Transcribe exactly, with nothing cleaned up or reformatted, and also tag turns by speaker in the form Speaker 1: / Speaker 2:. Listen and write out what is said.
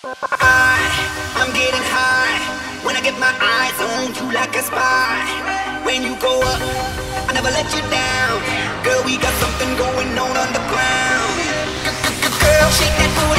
Speaker 1: I, I'm getting high when I get my eyes on you like a spy. When you go up, I never let you down. Girl, we got something going on underground. Girl, shake that booty.